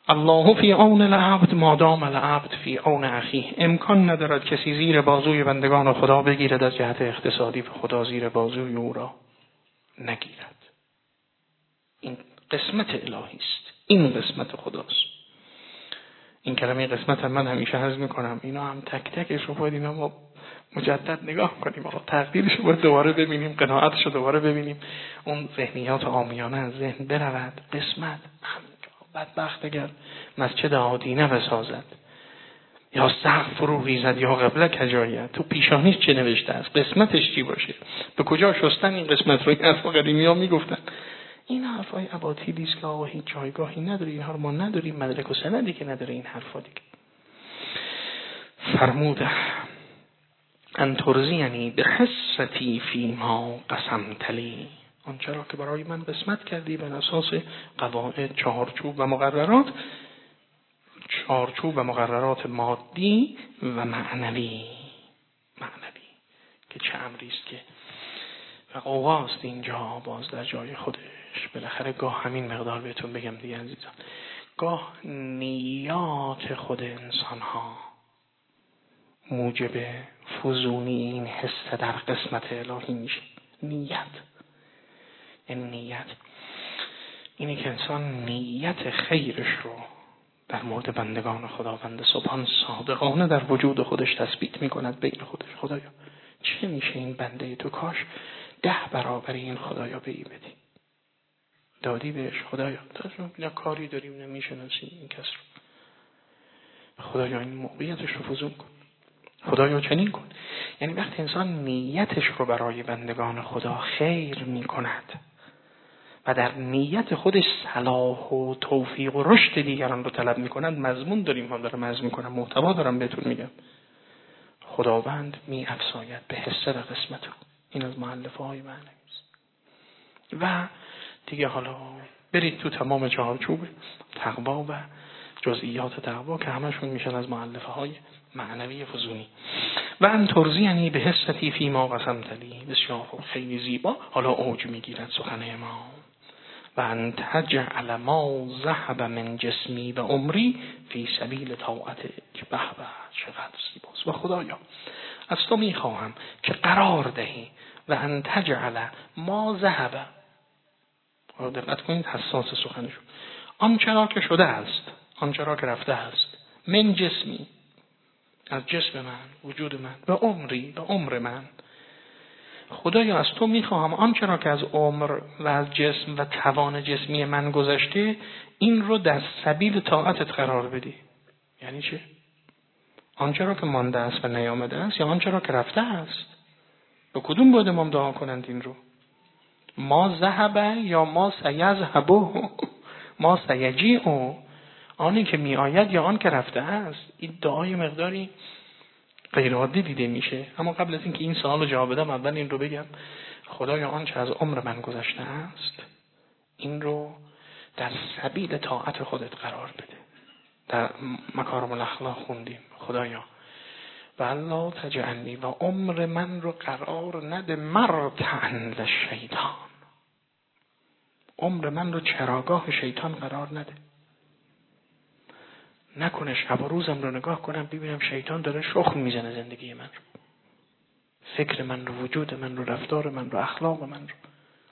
الله فی عون العبد ما دام العبد فی عون اخیه. امکان ندارد کسی زیر بازوی بندگان خدا بگیرد از جهت اقتصادی و خدا زیر بازوی او را نگیرد. این قسمت الهی است، این قسمت خداست. این کلمه قسمت هم من همیشه عرض میکنم، اینا هم تک تکش رو باید اینا ما مجدد نگاه کنیم، آقا تقدیرش رو باید دوباره ببینیم، قناعتش رو دوباره ببینیم، اون ذهنیات عامیانه از ذهن برود. قسمت بدبخت اگر مسجد آدینه بسازد یا سقف فرو ریزد یا قبله کجایت، تو پیشانیش چه نوشته است، قسمتش چی باشه، به کجا شستن این قسمت رو. این حرفا قدیمی ها میگفتن. این حرفای اباطیلی است که آقا هیچ جایگاهی نداره، اینها رو ما نداریم، مدرک و سندی که نداره این حرفا دیگه. فرموده ان ترزینی به حصتی فی ما قسمت لی، آنچه را که برای من قسمت کردی بر اساس قواعد، چارچوب و مقررات، چارچوب و مقررات مادی و معنوی. معنوی که چه امری است که و قواست اینجا باز در جای خودش. بالاخره گاه همین مقدار بهتون بگم دیگه عزیزان، گاه نیات خود انسان ها موجب فزونی این حس در قسمت الهی میشه. نیت، این نیت اینه که انسان نیت خیرش رو در مورد بندگان خداوند سبحان صادقانه در وجود خودش تثبیت میکند بین خودش. خدایا چه میشه این بنده تو، کاش ده برابر این خدایا به ای بدی، دادی بهش. خدایا نه کاری داریم نمیشناسیم این کس رو، خدایا این موقعیتش رو فزون کن، خدایا چنین کن. یعنی وقتی انسان نیتش رو برای بندگان خدا خیر میکند و در نیت خودش صلاح و توفیق و رشد دیگران رو طلب میکنند، مضمون داریم، ما دارم عرض میکنم، محتوا دارم بهتون میگم، خداوند می افزاید به حصه و قسمت رو. این از مؤلفه های معنوی است. و دیگه حالا برید تو تمام چهارچوب تقوا و جزئیات تقوا که همشون میشن از مؤلفه های معنوی فزونی. و ان ترزینی به حصتی فی ما قسمت لی، بسیار خیلی زیبا حالا اوج میگیرد سخن ما. و ان تجعل ما ذهب من جسمی و عمری فی سبیل طاعتک. به به چقدر زیباست. و خدایا از تو میخواهم که قرار دهی و ان تجعل ما ذهب، دقت کنید حساس سخنشون، آنچرا که شده است، آنچرا که رفته است، من جسمی از جسم من، وجود من، و عمری و عمر من. خدایا از تو میخواهم آنچرا که از عمر و از جسم و توان جسمی من گذشته، این رو در سبیل طاعتت قرار بدی. یعنی چه؟ آنچرا که مانده است و نیامده است یا آنچرا که رفته است؟ به کدوم باید امام دعا کنند این رو؟ ما ذهب یا ما سیذهبو، ما سیجیعو، آنی که می آید یا آن که رفته است. این دعای مقداری غیر عادی دیده میشه. اما قبل از اینکه این سوال رو جواب بدم اول این رو بگم، خدایا آنچه از عمر من گذشته است این رو در سبیل طاعت خودت قرار بده. در مکارم الاخلاق خوندیم خدایا و الله تجعلنی، و عمر من رو قرار نده مرتعا للشیطان، عمر من رو چراگاه شیطان قرار نده. نکنه شب و روزم رو نگاه کنم ببینم شیطان داره شخم میزنه زندگی من رو، فکر من رو، وجود من رو، رفتار من رو، اخلاق من رو.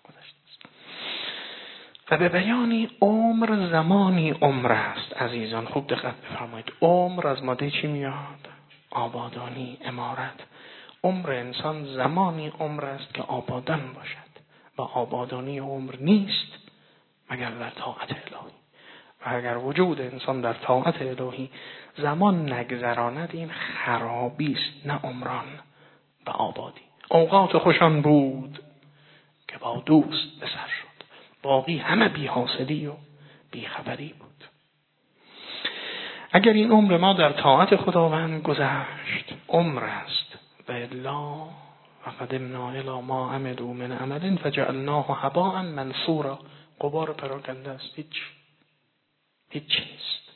و به بیانی عمر زمانی عمر است. عزیزان خوب دقت بفرمایید، عمر از ماده چی میاد؟ آبادانی، امارت. عمر انسان زمانی عمر است که آبادان باشد و آبادانی عمر نیست مگر در طاعت الهی. و اگر وجود انسان در طاعت الهی زمان نگذراند این خرابی است، نه عمران و آبادی. اوقات خوشان بود که با دوست بسر شد، باقی همه بی حاصلی و بی خبری بود. اگر این عمر ما در طاعت خداوند گذشت عمر است، و الا وقدمنا الی ما عملوا من عمل فجعلناه هباء منثورا، غبار پراکنده است، هیچ هیچ نیست.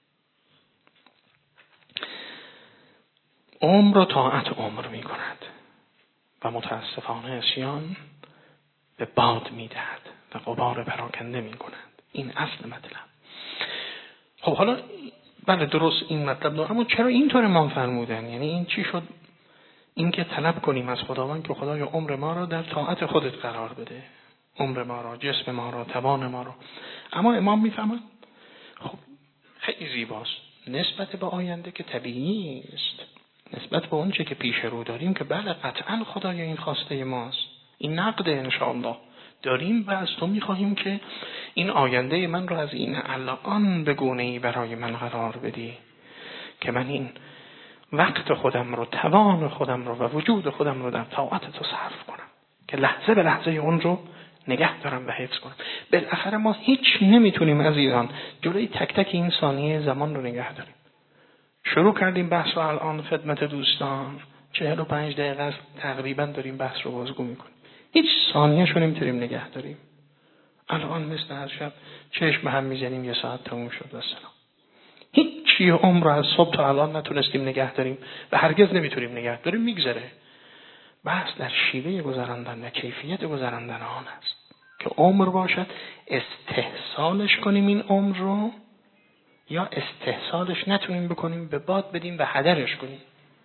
عمر و طاعت عمر می کند و متاسفانه عصیان به باد می دهد و غبار پراکنده می کند. این اصل مطلب. خب حالا بله درست این مطلب داره، اما چرا اینطور امام فرمودن؟ یعنی این چی شد؟ این که طلب کنیم از خداوند که خدای عمر ما را در طاعت خودت قرار بده، عمر ما را، جسم ما را، توان ما را. اما امام میفهمن خب خیلی زیباست نسبت به آینده که طبیعی است، نسبت به اون چه که پیش رو داریم که بله قطعا خدای این خواسته ماست، این نقد انشاءالله داریم و از تو میخواهیم که این آینده من رو از این الان به گونه‌ای برای من قرار بدی که من این وقت خودم رو، توان خودم رو و وجود خودم رو در طاعت تو صرف کنم که لحظه به لحظه اون رو نگه دارم و حفظ کنم. بالاخره ما هیچ نمیتونیم از ایران جلوی تک تک این ثانیه زمان رو نگه داریم. شروع کردیم بحث رو الان خدمت دوستان چهل و پنج دقیقه تقریبا داریم بحث رو بازگو میکنیم، هیچ ثانیه شو نمیتونیم نگه داریم. الان مثل هر شب چشم به هم میزنیم یه ساعت تموم شد و سلام. هیچی عمر رو از صبح تا الان نتونستیم نگه داریم و هرگز نمیتونیم نگه داریم، میگذره. بحث در شیوه گذراندن و کیفیت گذراندن آن است که عمر باشد استحصالش کنیم این عمر رو یا استحصالش نتونیم بکنیم، به باد بدیم و هدرش کنیم.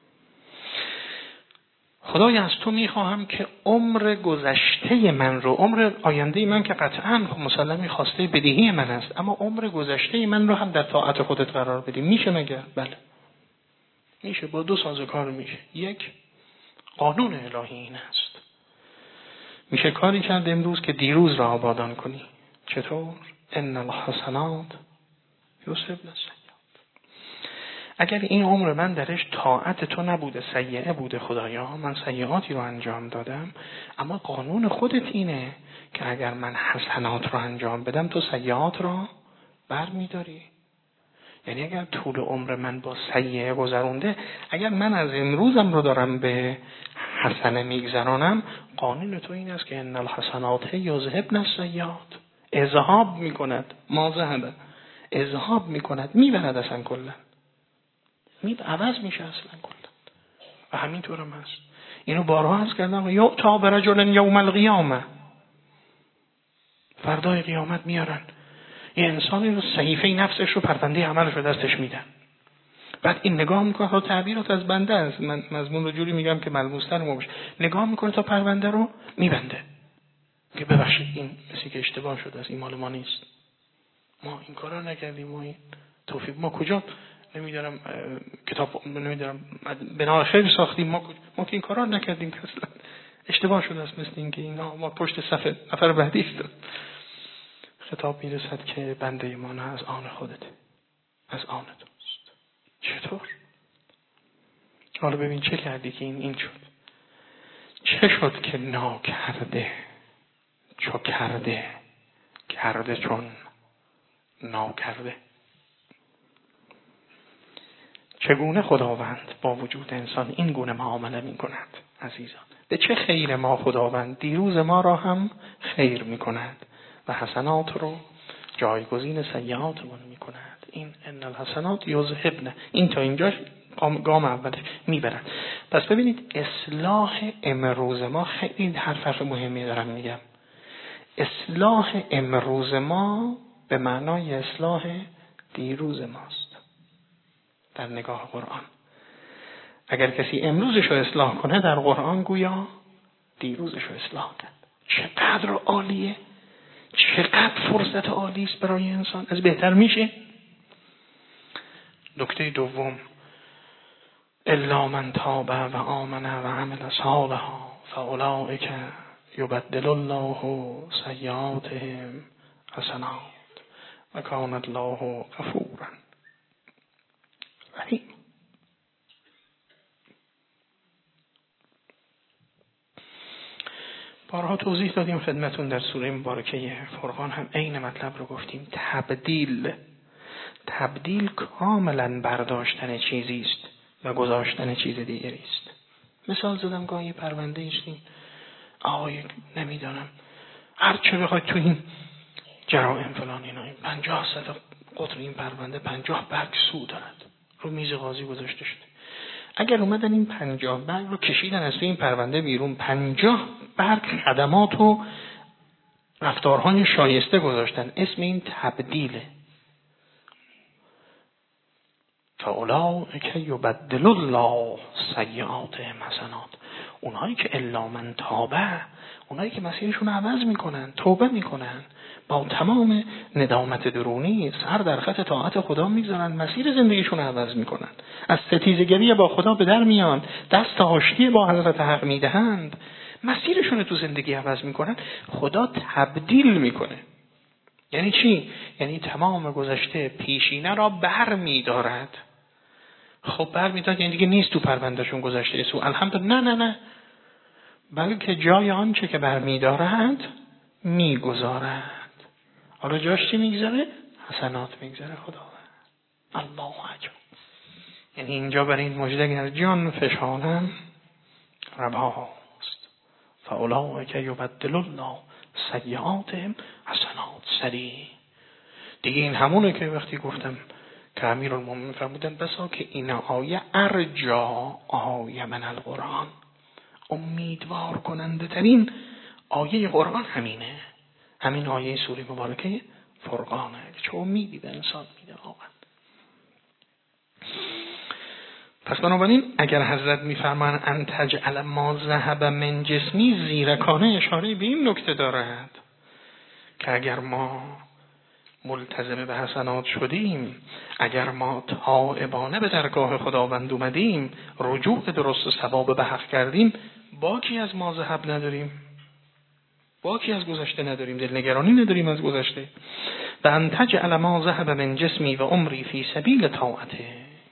خدای از تو میخواهم که عمر گذشته من رو، عمر آینده من که قطعاً مسلمی خواسته بدیهی من است، اما عمر گذشته من رو هم در طاعت خودت قرار بدی. میشه مگر؟ بله میشه، با دو سازوکار میشه. یک، قانون الهی این است، میشه کاری کرد امروز که دیروز را آبادان کنی. چطور؟ ان الحسنات یذهبن السیئات. اگر این عمر من درش طاعت تو نبوده، سیئه بوده، خدایا من سیئاتی رو انجام دادم، اما قانون خودت اینه که اگر من حسنات رو انجام بدم تو سیئات رو بر میداری. یعنی اگر طول عمر من با سیئه گذرونده، اگر من از امروزم رو دارم به حسنه میگذرانم، قانون تو این است که ان الحسنات یذهبن السیئات، اذهاب میکند، ما ذهب اذهاب میکند، میبرد اصلا کلا، می عوض میشه اصلا کلا. و همینطور هم هست. اینو بارها عرض کردم، یعطی برجل یوم القیامه، فردای قیامت میارن یه انسانی رو صحیفه نفسش رو، پرونده عملش رو دستش میدن، بعد این نگاه میکنه تا تعبیرات از بنده است، من مضمون رو جوری میگم که ملموس‌تر ما بشه، نگاه میکنه تا پرونده رو میبنده که ببخشید این مثل که اشتباه شده است، این مال ما نیست، ما این کارا نکردیم، ما این توفیق ما کجا نمیدارم کتاب نمیدارم بنا خیر ساختیم، ما ما که این کارا نکردیم که اصلا اشتباه شده است، مثل اینکه اینا ما پشت صفحه نفر بعدی است. خطاب میرسد که بنده ما نه از آن خودت، از آن توست. چطور؟ حالا ببین چه کردی که این این شد. چه شد که ناکرده چو کرده، کرده چون ناکرده. چگونه خداوند با وجود انسان این گونه معامله می کند عزیزان؟ به چه خیر ما خداوند دیروز ما را هم خیر می کند و حسنات رو جایگزین سیئاتمون می کند. این ان الحسنات یذهبن، این تا اینجاش گام اولش میبرد. پس ببینید اصلاح امروز ما، خیلی حرف حرف مهمی دارم میگم، اصلاح امروز ما به معنای اصلاح دیروز ماست در نگاه قرآن. اگر کسی امروزش رو اصلاح کنه در قرآن گویا دیروزش رو اصلاح کرد. چقدر عالیه، چقدر فرصت عالی است برای انسان، از بهتر میشه. نکته دوم، الا من تاب و آمن و عمل صالحا فاولئک یبدل الله سیئاتهم حسنات و کان الله غفورا رحیم. بارها توضیح دادیم خدمتون در سوره مبارکه فرقان هم عین مطلب رو گفتیم. تبدیل تبدیل کاملا برداشتن چیزی است و گذاشتن چیز دیگری است. مثال زدم گاهی پرونده ایشتی آقای نمیدانم هر چه بخواید تو این جرائم فلان اینا، پنجاه صد قطر این پرونده پنجاه برگ سو دارد، رو میز قاضی گذاشته شده. اگر اومدن این پنجاه برگ رو کشیدن از این پرونده بیرون، پنجاه برگ خدمات و رفتارهای شایسته گذاشتن، اسم این تبدیله. فاولئک یبدل الله سیئاتهم حسنات. اونهایی که الا من تابه، اونهایی که مسیرشون رو عوض میکنن، توبه میکنن، با تمام ندامت درونی سر در خط طاعت خدا میذارن، مسیر زندگیشون رو عوض میکنن، از ستیزگری با خدا به در میان، دست آشتی با حضرت حق میدهند، مسیرشون رو تو زندگی عوض میکنن، خدا تبدیل میکنه. یعنی چی؟ یعنی تمام گذشته پیشینه را بر میدارد. خب بر میدارد یعنی دیگه نیست تو پروندهشون گذشته سو الحمدلله، نه نه نه، بلکه جای آنچه که بر میدارد میگذارد. حالا جاش چی میگذاره؟ حسنات میگذاره. خدا الله اکبر. یعنی اینجا برای این مژده جان فشانم رباست. فاولئک یبدل الله سیئاتهم حسنات. سریع دیگه این همونه که وقتی گفتم که امیرالمومنین فرمودن بسا که این آیه ارجا آیه من القرآن، امیدوار کننده ترین آیه قرآن همینه، همین آیه سوره مبارکه فرقانه، چه امیدی به انسان میده واقعا. پس بنابراین اگر حضرت میفرمان ان تجعل ما ذهب من جسمی، زیرکانه اشاره به این نکته دارد که اگر ما ملتزم به حسنات شدیم، اگر ما تائبانه به درگاه خداوند اومدیم، رجوع به درست ثواب به حق کردیم، باکی از ما ذهب نداریم، باکی از گذشته نداریم، دلنگرانی نداریم از گذشته. و ان تجعل ما ذهب من جسمی و عمری فی سبیل طاعتک.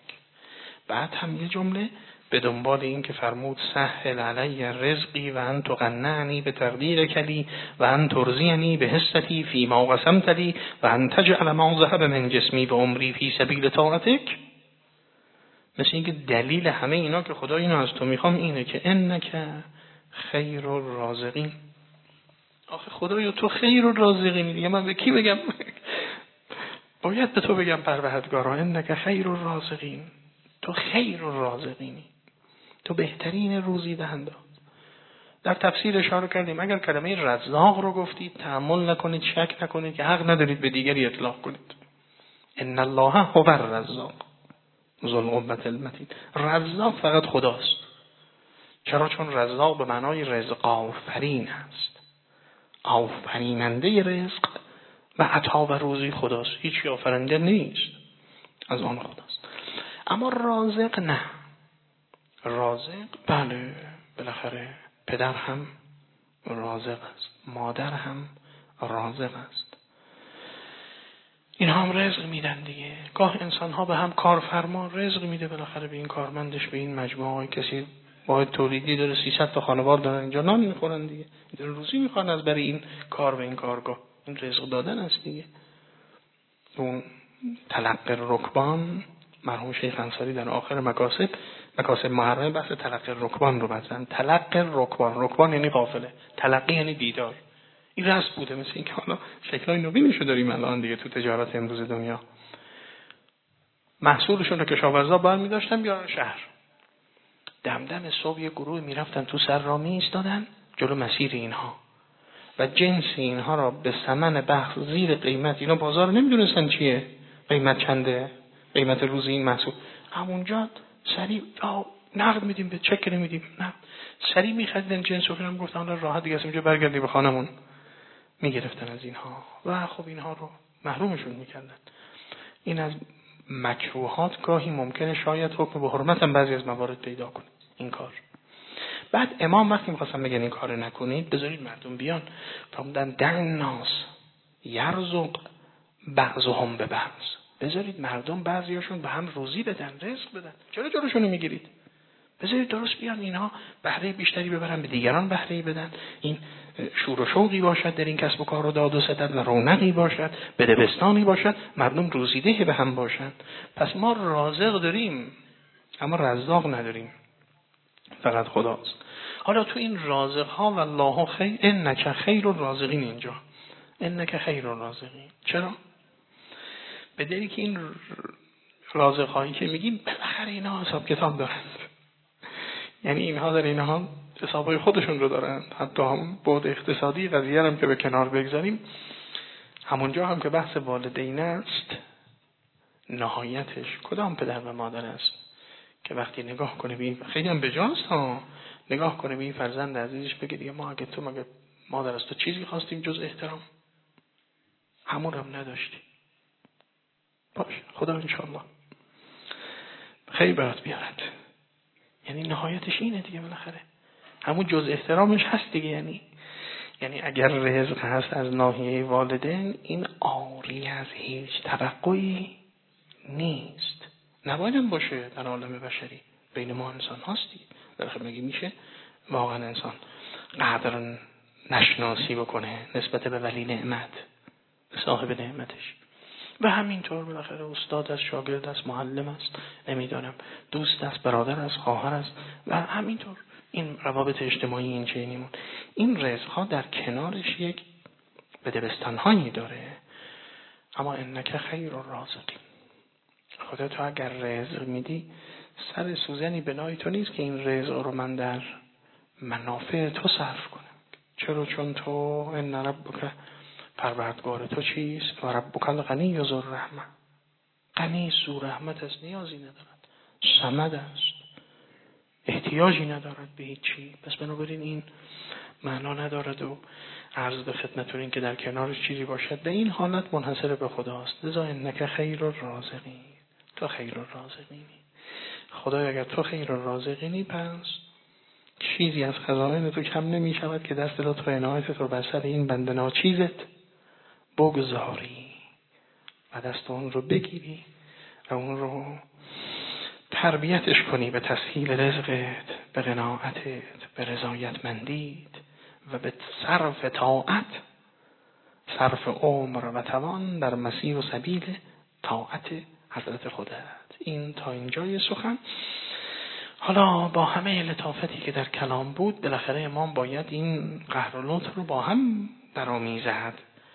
بعد هم یه جمله به دنبال این که فرمود سهل علی رزقی و ان تقنعنی به تقدیر کلی و ان ترزینی به حصتی فی ما قسمت لی و ان تجعل ما ذهب من جسمی و عمری فی سبیل طاعتک. مثل اینکه دلیل همه اینا که خدا اینو از تو میخوام اینه که انک خیر الرازقین. آخه خدایا تو خیر الرازقینی دیگه، من به کی بگم؟ باید به تو بگم پروردگارا انک خیر الرازقین، تو خیر الرازقینی، تو بهترین روزی دهنده. در تفسیر اشاره کردیم اگر کلمه رزاق رو گفتید تأمل نکنید، شک نکنید که حق ندارید به دیگری اطلاق کنید. ان الله هو الرزاق ذو القوة المتین. رزاق فقط خداست. چرا؟ چون رزاق به معنای رزق آفرین هست، آفریننده رزق و عطا و روزی خداست، هیچ آفریننده نیست، از آن خداست. اما رازق نه. رازق بله بالاخره پدر هم رازق است، مادر هم رازق است، اینها هم رزق میدن دیگه. گاه انسان ها به هم کارفرما رزق میده بالاخره به این کارمندش، به این مجموعه. کسی باید تولیدی داره، سیصد تا خانوار دارن اینجا نان میخورن دیگه، دارن روزی میخوان از برای این کار و این کارگاه. این رزق دادن است دیگه. اون تلقی رکبان، مرحوم شیخ انصاری در آخر مکاسب مکاسب محرمه بحث تلقی رکبان رو بزن. تلقی رکبان، رکبان یعنی قافله، تلقی یعنی دیدار. این رسم بوده، مثل این که حالا شکلای نوینشو داریم الان دیگه تو تجارت امروز دنیا. محصولشون رو کشاورزا برمی داشتن بیارن شهر، دم دم صبح یه گروه میرفتن تو سر را می ایستادن جلو مسیر اینها و جنس اینها را به ثمن بخش زیر قیمت، اینا بازار نمیدونستن چیه، قیمت چنده، قیمت روزی این محصول، همونجا سریع یا نقد میدیم به چک نمیدیم، نه سریع میخریدن جنس رو. هم گفتن حالا راحت دیگه از اینجا برگردی به خانمون، میگرفتن از اینها و خب اینها رو محرومشون میکردن. این از مکروهات گاهی ممکنه شاید حکم به حرمت هم بعضی از موارد پیدا کنه این کار. بعد امام وقتی میخواستن بگن این کار نکنید، بذارید مردم بیان، فرمودن دع الناس یرزق بعضهم به بعض، بذارید مردم بعضیاشون به هم روزی بدن، رزق بدن، چرا جلوشونو میگیرید؟ بذارید درست بیان اینها بهره بیشتری ببرن، به دیگران بهره بدن. این شور و شوقی باشد در این کسب و کار و داد و ستد و رونقی باشد، بدبستانی باشد، مردم روزیده به هم باشند. پس ما رازق داریم اما رزاق نداریم، فقط خداست. حالا تو این رازق ها والله خیر انک خیر الرازقین، اینجا انک خیر الرازقین، چرا؟ به دلیل که این رازق هایی که میگیم بالاخره اینا حساب کتاب دارند، یعنی اینها در اینها حسابای خودشون رو دارن. حتی هم بعد اقتصادی قضیه هم که به کنار بگذاریم، همونجا هم که بحث والدین است، نهایتش کدام پدر و مادر است که وقتی نگاه کنه به این، خیلی هم بجاست ها، نگاه کنه به این فرزند عزیزش بگه دیگه ما اگه تو مگه مادر از تو چیزی خواستیم جز احترام؟ همون هم نداشتی. باش خدا انشالله خیلی برات بیارد. یعنی نهایتش اینه دیگه بالاخره، همون جز احترامش هست دیگه. یعنی یعنی اگر رزق هست از ناحیه والدین، این عاری از هیچ توقعی نیست. نبایدم باشه در عالم بشری، بین ما انسان هستی. بالاخره مگه میشه واقعا انسان قدر نشناسی بکنه نسبت به ولی نعمت، صاحب نعمتش؟ و همینطور بالاخره استاد است، شاگرد است، معلم است، نمیدانم دوست است، برادر است، خواهر است، و همینطور این روابط اجتماعی این چنینمون. این رزق‌ها در کنارش یک بدبستان‌هایی داره. اما انک خیر الرازقین، خدا تو اگر رزق میدی سر سوزنی بنای تو نیست که این رزق رو من در منافع تو صرف کنم. چرا؟ چون تو ان ربک، پروردگار تو چیست؟ و ربک الغنی ذو الرحمه، غنی ذو رحمت است، نیازی ندارد، صمد است، احتیاجی ندارد به هیچ چی. پس بنابراین این معنا ندارد و عرض به خدمتتون این که در کنارش چیزی باشد، به این حالت منحصر به خداست. لذا انک خیر الرازقین، تو خیر الرازقینی. خدای اگر تو خیر الرازقینی، پس چیزی از خزائن تو کم نمی شود که دست لطف و عنایتت رو بر سر این بنده ناچیزت بگذاری و دست اون رو بگیری و اون رو تربیتش کنی به تسهیل رزقت، به قناعتت، به رضایتمندیت و به صرف طاعت، صرف عمر و توان در مسیر و سبیل طاعت حضرت خودت. این تا اینجای سخن. حالا با همه لطافتی که در کلام بود، بالاخره امام باید این قهر و لطف رو با هم درآمیزد.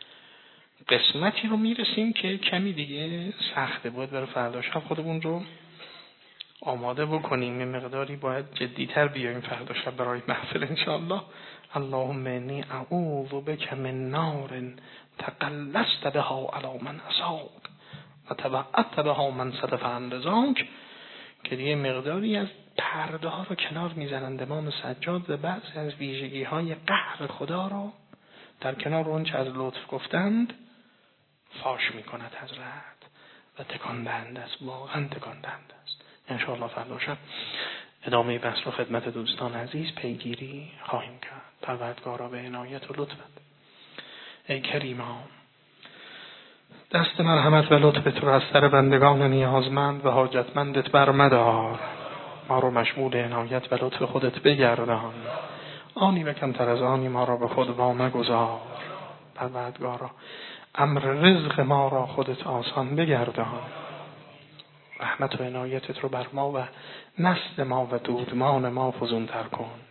قسمتی رو میرسیم که کمی دیگه سخته، بود برای فردا شب خودمون رو آماده بکنیم، یه مقداری باید جدیتر بیایم فردا شب برای محفل انشاءالله. اللهم انی اعوذ بک من نار تقلصت بها علی من عصاک و تبعت بها من صدف عن رضاک، که دیگه مقداری از پرده ها رو کنار میزنند امام سجاد و بعضی از ویژگی های قهر خدا رو در کنار اون چه از لطف گفتند فاش میکند حضرت و تکان دهنده است، واقعا تکان دهنده است. انشاءالله فردا شب ادامه بحث رو خدمت دوستان عزیز پیگیری خواهیم کرد. پروردگارا به عنایت و لطفت، ای کریما، دست مرحمت و لطفت رو از سر بندگان نیازمند و حاجتمندت برمدار، ما رو مشمول عنایت و لطف خودت بگردان، آنی و کمتر از آنی ما را به خود وامگذار. پروردگارا امر رزق ما را خودت آسان بگردان، رحمت و عنایتت رو بر ما و نسل ما و دودمان ما فزونتر کن.